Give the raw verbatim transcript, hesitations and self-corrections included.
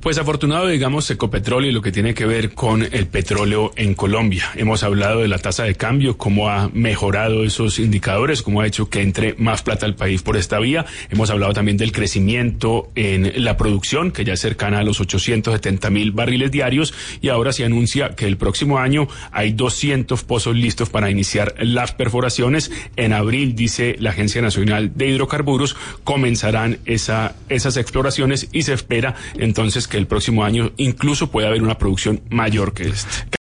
Pues afortunado, digamos, Ecopetróleo y lo que tiene que ver con el petróleo en Colombia. Hemos hablado de la tasa de cambio, cómo ha mejorado esos indicadores, cómo ha hecho que entre más plata al país por esta vía. Hemos hablado también del crecimiento en la producción, que ya es cercana a los ochocientos setenta mil barriles diarios, y ahora se anuncia que el próximo año hay doscientos pozos listos para iniciar las perforaciones. En abril, dice la Agencia Nacional de Hidrocarburos, comenzarán esa, esas exploraciones y se espera entonces que el próximo año incluso pueda haber una producción mayor que esta.